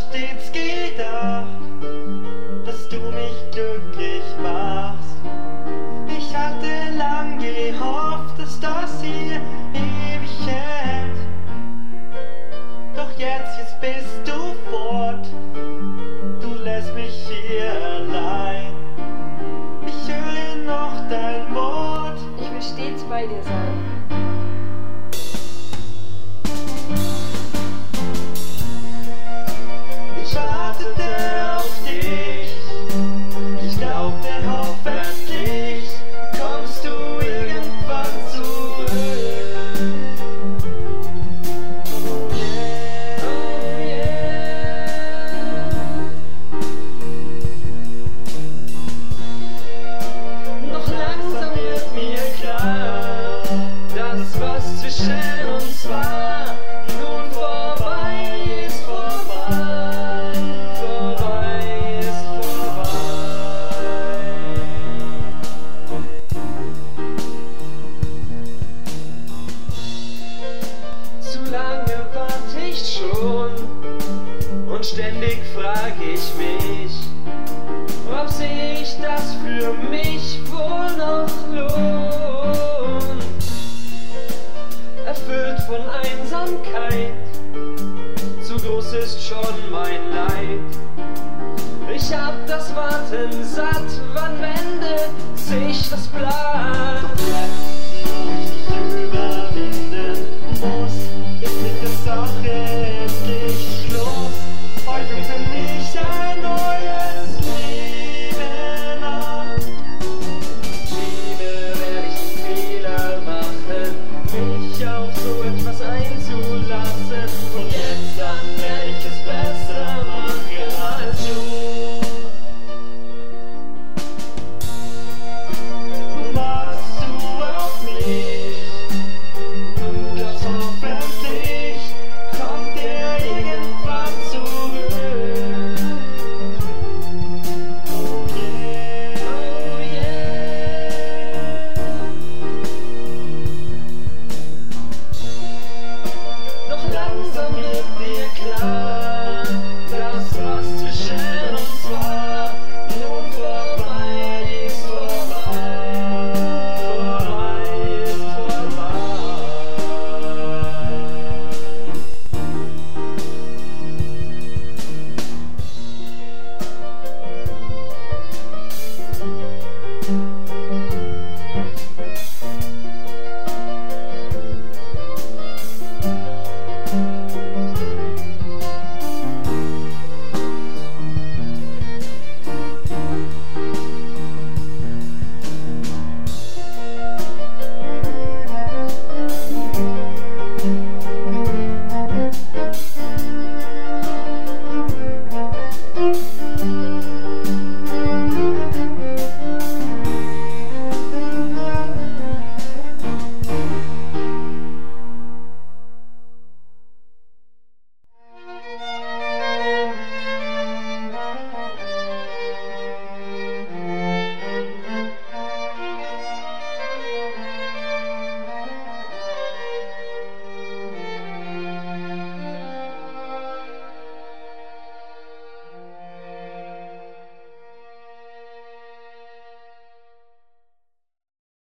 stets gedacht, dass du mich glücklich machst. Ich hatte lang gehofft, dass das hier ewig hält. Doch jetzt bist du fort. Du lässt mich hier allein. Ich höre noch dein Wort. Ich will stets bei dir sein. Ich wartete auf dich. Ich glaubte, hoffentlich kommst du irgendwann zurück. Oh yeah, oh yeah. Noch langsam wird mir klar, dass was zwischen uns war nun vorbei ist, vorbei, vorbei ist, vorbei. Zu lange warte ich schon und ständig frag ich mich, ob sich das für mich wohl noch lohnt. Erfüllt von Einsamkeit, zu groß ist schon mein Leid. Ich hab das Warten satt, wann wendet sich das Blatt? Doch jetzt